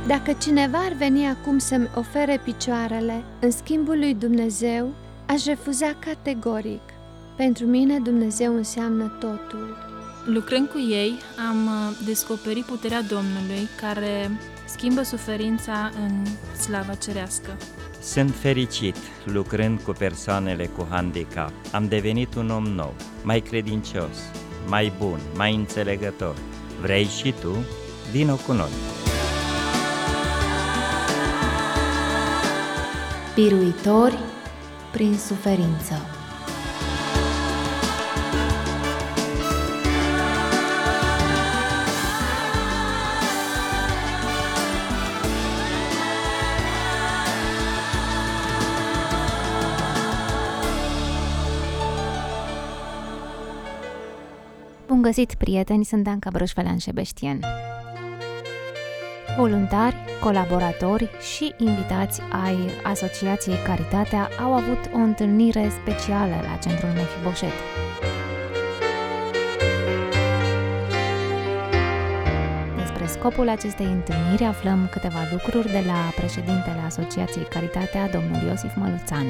Dacă cineva ar veni acum să-mi ofere picioarele în schimbul lui Dumnezeu, aș refuza categoric. Pentru mine Dumnezeu înseamnă totul. Lucrând cu ei, am descoperit puterea Domnului care schimbă suferința în slava cerească. Sunt fericit lucrând cu persoanele cu handicap. Am devenit un om nou, mai credincios, mai bun, mai înțelegător. Vrei și tu? Vino cu noi! Biruitori prin suferință. Bun găsit, prieteni, sunt Danca Broș-Felan-Șebeștien. Voluntari, colaboratori și invitați ai Asociației Caritatea au avut o întâlnire specială la Centrul Mefiboset. Despre scopul acestei întâlniri aflăm câteva lucruri de la președintele Asociației Caritatea, domnul Iosif Măluțan.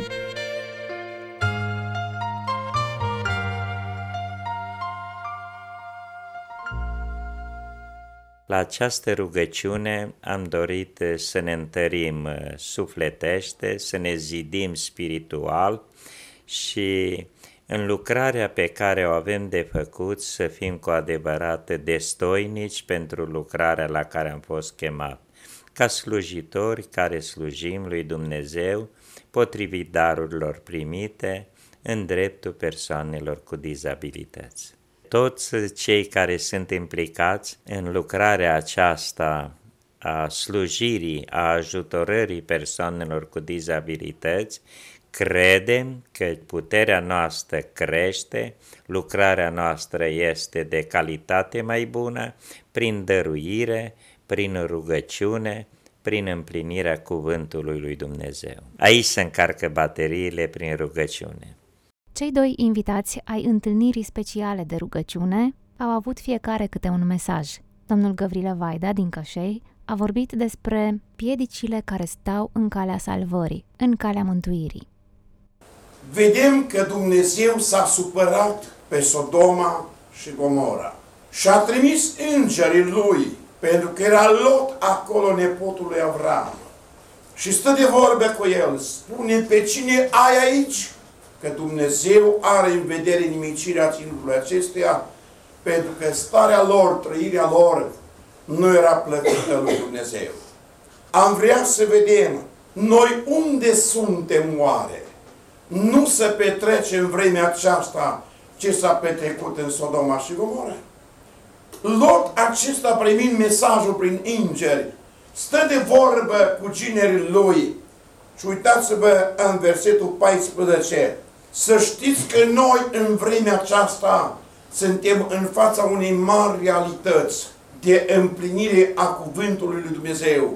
La această rugăciune am dorit să ne întărim sufletește, să ne zidim spiritual și în lucrarea pe care o avem de făcut să fim cu adevărat destoinici pentru lucrarea la care am fost chemat, ca slujitori care slujim lui Dumnezeu potrivit darurilor primite în dreptul persoanelor cu dizabilități. Toți cei care sunt implicați în lucrarea aceasta a slujirii, a ajutorării persoanelor cu dizabilități, credem că puterea noastră crește, lucrarea noastră este de calitate mai bună, prin dăruire, prin rugăciune, prin împlinirea cuvântului lui Dumnezeu. Aici se încarcă bateriile prin rugăciune. Cei doi invitați ai întâlnirii speciale de rugăciune au avut fiecare câte un mesaj. Domnul Găvrilă Vaida din Cășei a vorbit despre piedicile care stau în calea salvării, în calea mântuirii. Vedem că Dumnezeu s-a supărat pe Sodoma și Gomora și a trimis îngerii lui, pentru că era Lot acolo, nepotul lui Avram. Și stă de vorbă cu el, spune: pe cine ai aici? Că Dumnezeu are în vedere nimicirea ținutului acesteia, pentru că starea lor, trăirea lor, nu era plăcută lui Dumnezeu. Am vrea să vedem noi unde suntem oare. Nu să petrecem în vremea aceasta ce s-a petrecut în Sodoma și Gomora. Lot acesta, primind mesajul prin îngeri, stă de vorbă cu ginerii lui. Și uitați-vă în versetul 14. Să știți că noi în vremea aceasta suntem în fața unei mari realități de împlinire a cuvântului lui Dumnezeu.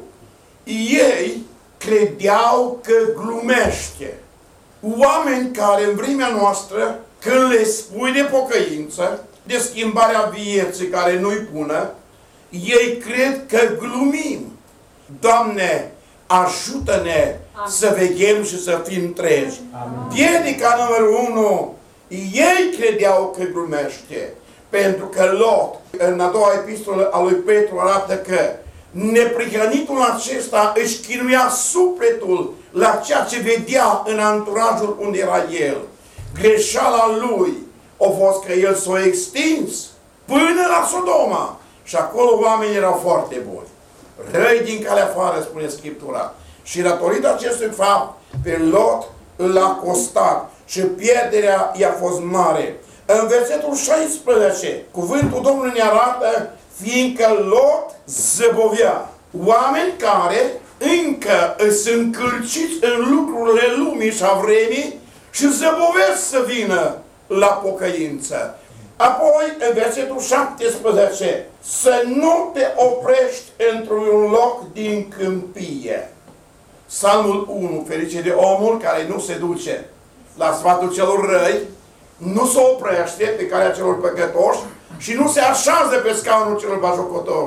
Ei credeau că glumește. Oameni care în vremea noastră, când le spui de pocăință, de schimbarea vieții care nu-i bună, ei cred că glumim. Doamne, ajută-ne să veghem și să fim treji. Piedica numărul 1, ei credeau că glumește, pentru că Lot, în a doua epistolă a lui Petru, arată că neprihănitul acesta își chinuia sufletul la ceea ce vedea în anturajul unde era el. Greșeala lui a fost că el s-a extins până la Sodoma și acolo oamenii erau foarte buni. Răi din calea afară, spune Scriptura. Și datorită acestui fapt, pe Lot l-a costat și pierderea i-a fost mare. În versetul 16, cuvântul Domnului ne arată: fiindcă Lot zăbovea. Oameni care încă sunt cârciți în lucrurile lumii și a vremii și zăbovesc să vină la pocăință. Apoi, în versetul 17, să nu te oprești într-un loc din câmpie. Psalmul 1, ferice de omul care nu se duce la sfatul celor răi, nu se oprește pe calea celor păcătoși și nu se așează pe scaunul celor bajocotori,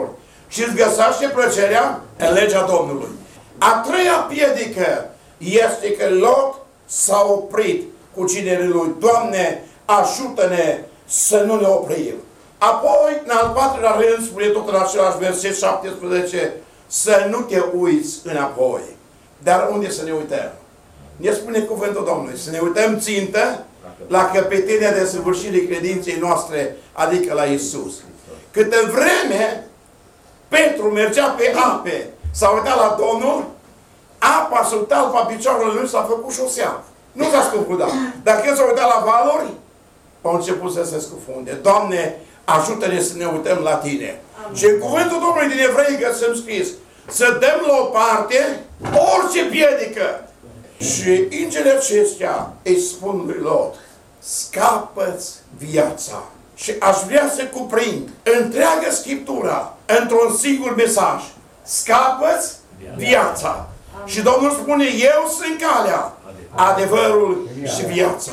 și îți găsește plăcerea în legea Domnului. A treia piedică este că Lot s-a oprit cu cinerii lui. Doamne, ajută-ne să nu ne oprim. Apoi, în al patrulea rând, spune tot în același verset 17, să nu te uiți înapoi. Dar unde să ne uităm? Ne spune cuvântul Domnului, să ne uităm țintă la căpetenia de săvârșire credinței noastre, adică la Iisus. Câtă vreme Petru mergea pe ape, s-a uitat la Domnul, apa sub talpa picioarelor lui s-a făcut șosea. Nu s-a scufundat. Dar când s-a uitat la valuri, au început să se scufunde. Doamne, ajută-ne să ne uităm la Tine. Amin. Și în cuvântul Domnului din Evrei găsim scris, să dăm la o parte orice piedică. Și ingele acestea îi spun lui Lot, scapă-ți viața. Și aș vrea să cuprind întreaga Scriptura într-un singur mesaj. Scapă-ți viața. Și Domnul spune, eu sunt calea, adevărul și viața.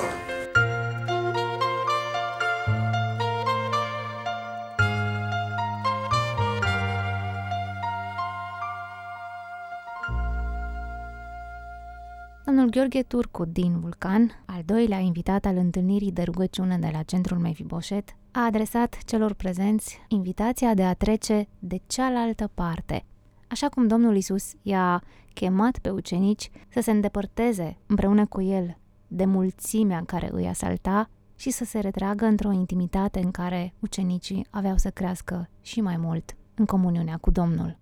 Domnul Gheorghe Turcu din Vulcan, al doilea invitat al întâlnirii de rugăciune de la Centrul Mefiboset, a adresat celor prezenți invitația de a trece de cealaltă parte. Așa cum Domnul Iisus i-a chemat pe ucenici să se îndepărteze împreună cu el de mulțimea care îi asalta și să se retragă într-o intimitate în care ucenicii aveau să crească și mai mult în comuniunea cu Domnul.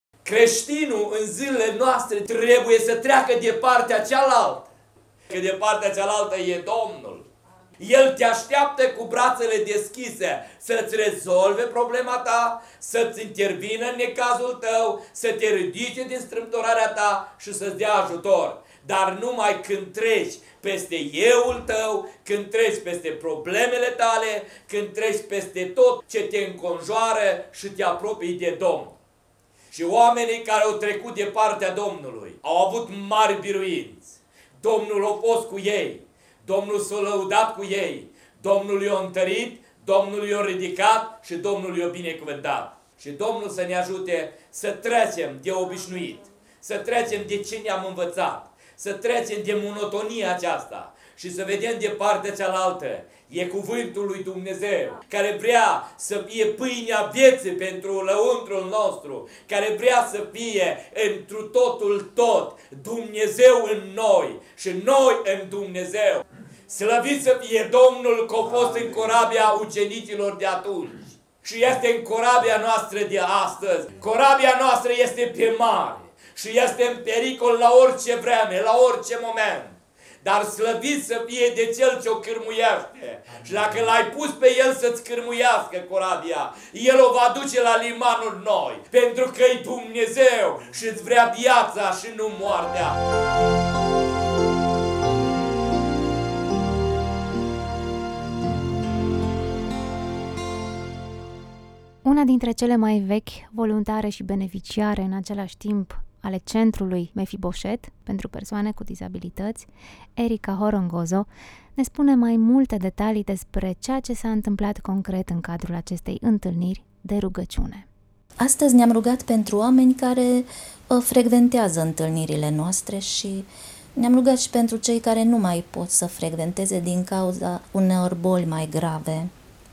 Creștinul în zilele noastre trebuie să treacă de partea cealaltă, că de partea cealaltă e Domnul. El te așteaptă cu brațele deschise să-ți rezolve problema ta, să-ți intervină în necazul tău, să te ridice din strâmtorarea ta și să-ți dea ajutor. Dar numai când treci peste euul tău, când treci peste problemele tale, când treci peste tot ce te înconjoară și te apropii de Domnul. Și oamenii care au trecut de partea Domnului au avut mari biruinți. Domnul a fost cu ei, Domnul s-a lăudat cu ei, Domnul i-a întărit, Domnul i-a ridicat și Domnul i-a binecuvântat. Și Domnul să ne ajute să trecem de obișnuit, să trecem de ce ne-am învățat, să trecem de monotonia aceasta și să vedem de partea cealaltă. E cuvântul lui Dumnezeu, care vrea să fie pâinea vieții pentru lăuntrul nostru, care vrea să fie întru totul tot, Dumnezeu în noi și noi în Dumnezeu. Slăvit să fie Domnul că a fost în corabia ucenicilor de atunci și este în corabia noastră de astăzi. Corabia noastră este pe mare și este în pericol la orice vreme, la orice moment. Dar slăvit să fie de Cel ce o cârmuiește. Și dacă l-ai pus pe El să-ți cârmuiască corabia, El o va duce la limanul noi. Pentru că e Dumnezeu și îți vrea viața și nu moartea. Una dintre cele mai vechi voluntare și beneficiare în același timp ale Centrului Mefiboset pentru persoane cu dizabilități, Erica Horongozo, ne spune mai multe detalii despre ceea ce s-a întâmplat concret în cadrul acestei întâlniri de rugăciune. Astăzi ne-am rugat pentru oameni care frecventează întâlnirile noastre și ne-am rugat și pentru cei care nu mai pot să frecventeze din cauza uneori boli mai grave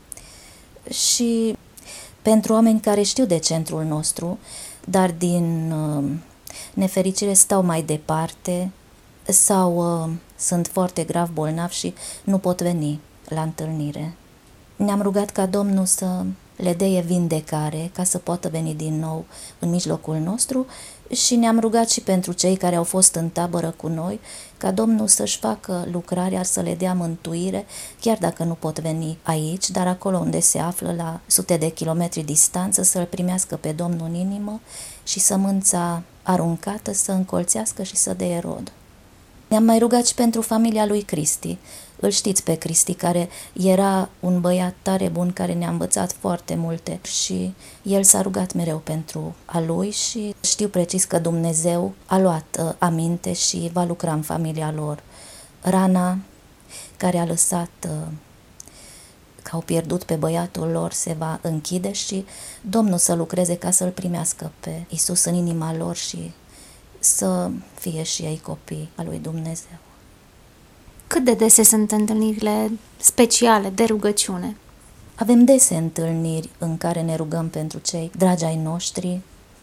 și pentru oameni care știu de centrul nostru, dar din nefericire stau mai departe sau sunt foarte grav bolnavi și nu pot veni la întâlnire. Ne-am rugat ca Domnul să le dea vindecare ca să poată veni din nou în mijlocul nostru și ne-am rugat și pentru cei care au fost în tabără cu noi ca Domnul să-și facă lucrarea, să le dea mântuire, chiar dacă nu pot veni aici, dar acolo unde se află la sute de kilometri distanță, să-L primească pe Domnul în inimă și sămânța aruncată să încolțească și să dea rod. Ne-am mai rugat și pentru familia lui Cristi. Îl știți pe Cristi, care era un băiat tare bun, care ne-a învățat foarte multe și el s-a rugat mereu pentru a lui și știu precis că Dumnezeu a luat aminte și va lucra în familia lor. Rana care că au pierdut pe băiatul lor se va închide și Domnul să lucreze ca să-L primească pe Iisus în inima lor și să fie și ei copii al lui Dumnezeu. Cât de dese sunt întâlnirile speciale de rugăciune? Avem dese întâlniri în care ne rugăm pentru cei dragi ai noștri,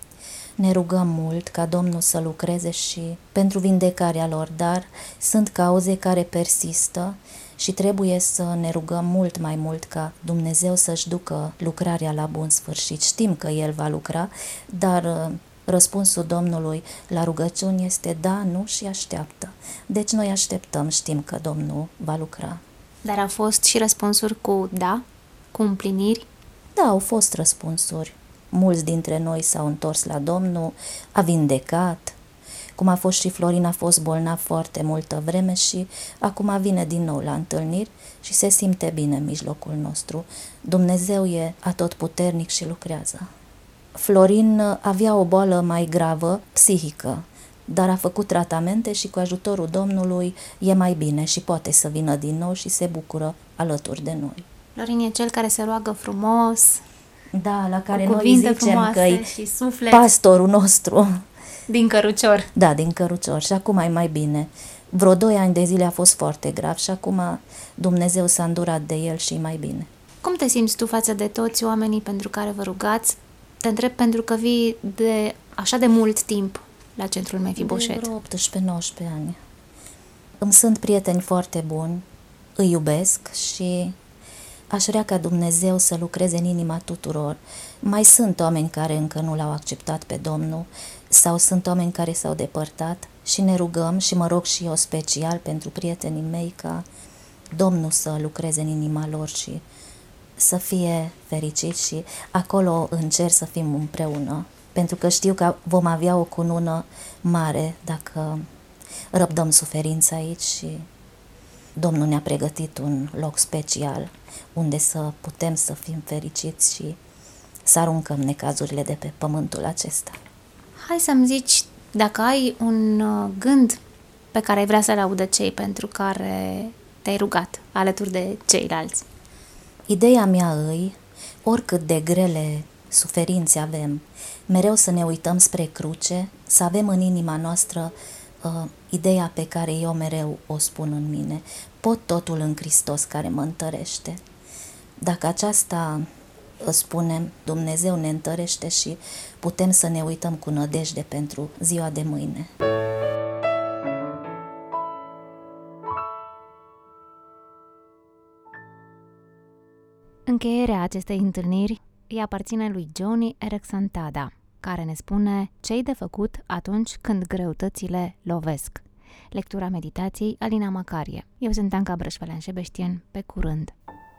ne rugăm mult ca Domnul să lucreze și pentru vindecarea lor, dar sunt cauze care persistă și trebuie să ne rugăm mult mai mult ca Dumnezeu să-și ducă lucrarea la bun sfârșit. Știm că El va lucra, dar răspunsul Domnului la rugăciuni este da, nu și așteaptă. Deci noi așteptăm, știm că Domnul va lucra. Dar au fost și răspunsuri cu da, cu împliniri? Da, au fost răspunsuri. Mulți dintre noi s-au întors la Domnul, a vindecat, cum a fost și Florin, a fost bolnav foarte multă vreme și acum vine din nou la întâlniri și se simte bine în mijlocul nostru. Dumnezeu e atotputernic și lucrează. Florin avea o boală mai gravă, psihică, dar a făcut tratamente și cu ajutorul Domnului e mai bine și poate să vină din nou și se bucură alături de noi. Florin e cel care se roagă frumos, da, la care cu noi zicem că e pastorul nostru. Din Cărucior. Da, din Cărucior și acum e mai bine. Vreo 2 ani de zile a fost foarte grav și acum Dumnezeu s-a îndurat de el și e mai bine. Cum te simți tu față de toți oamenii pentru care vă rugați? Te întreb pentru că vii de așa de mult timp la centrul Mefiboset. De vreo 18-19 ani. Îmi sunt prieteni foarte buni, îi iubesc și aș vrea ca Dumnezeu să lucreze în inima tuturor. Mai sunt oameni care încă nu l-au acceptat pe Domnul sau sunt oameni care s-au depărtat și ne rugăm și mă rog și eu special pentru prietenii mei ca Domnul să lucreze în inima lor și să fie fericiți și acolo în cer să fim împreună. Pentru că știu că vom avea o cunună mare dacă răbdăm suferința aici și Domnul ne-a pregătit un loc special unde să putem să fim fericiți și să aruncăm necazurile de pe pământul acesta. Hai să-mi zici dacă ai un gând pe care ai vrea să-l audă cei pentru care te-ai rugat alături de ceilalți. Ideea mea îi, oricât de grele suferințe avem, mereu să ne uităm spre cruce, să avem în inima noastră ideea pe care eu mereu o spun în mine. Pot totul în Hristos care mă întărește. Dacă aceasta spunem, Dumnezeu ne întărește și putem să ne uităm cu nădejde pentru ziua de mâine. Încheierea acestei întâlniri îi aparține lui Joni Eareckson Tada, care ne spune ce-i de făcut atunci când greutățile lovesc. Lectura meditației Alina Macarie. Eu sunt Anca Brășvelean-Șebeștien. Pe curând!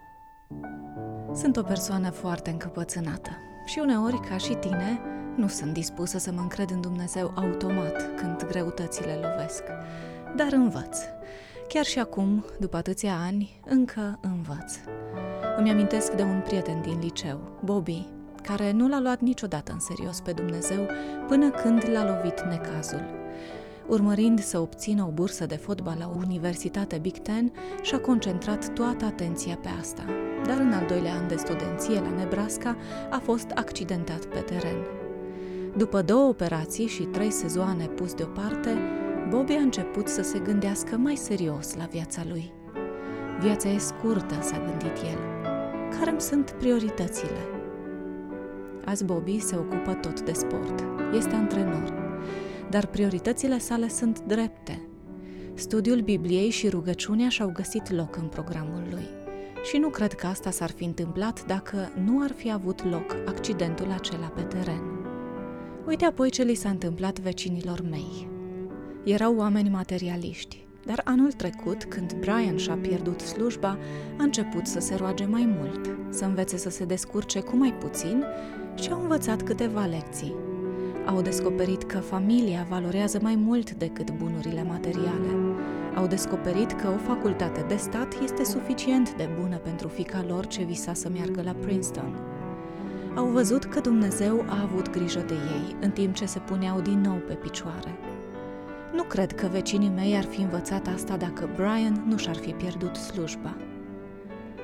Sunt o persoană foarte încăpățânată și uneori, ca și tine, nu sunt dispusă să mă încred în Dumnezeu automat când greutățile lovesc. Dar învăț. Chiar și acum, după atâția ani, încă învăț. Îmi amintesc de un prieten din liceu, Bobby, care nu l-a luat niciodată în serios pe Dumnezeu până când l-a lovit necazul. Urmărind să obțină o bursă de fotbal la Universitatea Big Ten, și-a concentrat toată atenția pe asta. Dar în al 2-lea an de studenție la Nebraska a fost accidentat pe teren. După 2 operații și 3 sezoane pus deoparte, Bobby a început să se gândească mai serios la viața lui. Viața e scurtă, s-a gândit el. Care-mi sunt prioritățile? Azi Bobby se ocupă tot de sport. Este antrenor. Dar prioritățile sale sunt drepte. Studiul Bibliei și rugăciunea și-au găsit loc în programul lui. Și nu cred că asta s-ar fi întâmplat dacă nu ar fi avut loc accidentul acela pe teren. Uite apoi ce li s-a întâmplat vecinilor mei. Erau oameni materialiști, dar anul trecut, când Brian și-a pierdut slujba, a început să se roage mai mult, să învețe să se descurce cu mai puțin și au învățat câteva lecții. Au descoperit că familia valorează mai mult decât bunurile materiale. Au descoperit că o facultate de stat este suficient de bună pentru fiica lor ce visa să meargă la Princeton. Au văzut că Dumnezeu a avut grijă de ei în timp ce se puneau din nou pe picioare. Nu cred că vecinii mei ar fi învățat asta dacă Brian nu și-ar fi pierdut slujba.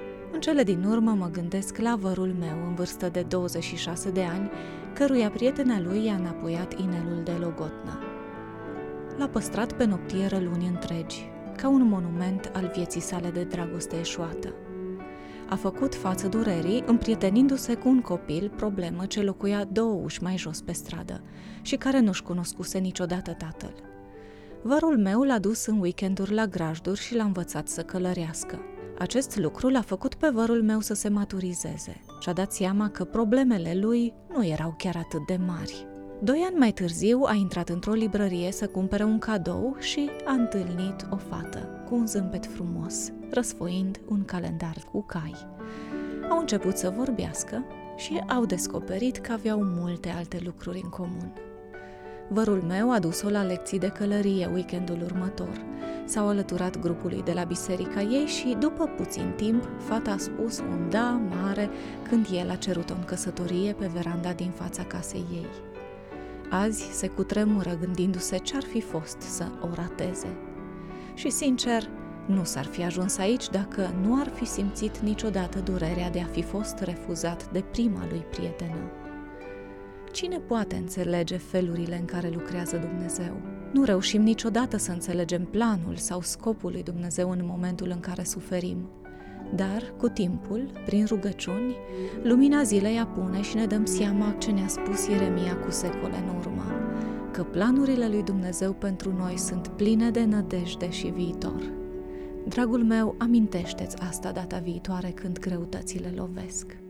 cele din urmă mă gândesc la vărul meu în vârstă de 26 de ani, căruia prietena lui i-a înapoiat inelul de logotnă. L-a păstrat pe noptieră luni întregi, ca un monument al vieții sale de dragoste eșuată. A făcut față durerii, împrietenindu-se cu un copil, problemă ce locuia 2 uși mai jos pe stradă și care nu-și cunoscuse niciodată tatăl. Vărul meu l-a dus în weekenduri la grajduri și l-a învățat să călărească. Acest lucru l-a făcut pe vărul meu să se maturizeze și a dat seama că problemele lui nu erau chiar atât de mari. 2 ani mai târziu a intrat într-o librărie să cumpere un cadou și a întâlnit o fată cu un zâmbet frumos, răsfoind un calendar cu cai. Au început să vorbească și au descoperit că aveau multe alte lucruri în comun. Vărul meu a dus-o la lecții de călărie weekendul următor. S-au alăturat grupului de la biserica ei și, după puțin timp, fata a spus un da mare când el a cerut-o în căsătorie pe veranda din fața casei ei. Azi se cutremură gândindu-se ce-ar fi fost să o rateze. Și, sincer, nu s-ar fi ajuns aici dacă nu ar fi simțit niciodată durerea de a fi fost refuzat de prima lui prietenă. Cine poate înțelege felurile în care lucrează Dumnezeu? Nu reușim niciodată să înțelegem planul sau scopul lui Dumnezeu în momentul în care suferim. Dar, cu timpul, prin rugăciuni, lumina zilei apune și ne dăm seama ce ne-a spus Ieremia cu secole în urmă, că planurile lui Dumnezeu pentru noi sunt pline de nădejde și viitor. Dragul meu, amintește-ți asta data viitoare când greutățile lovesc.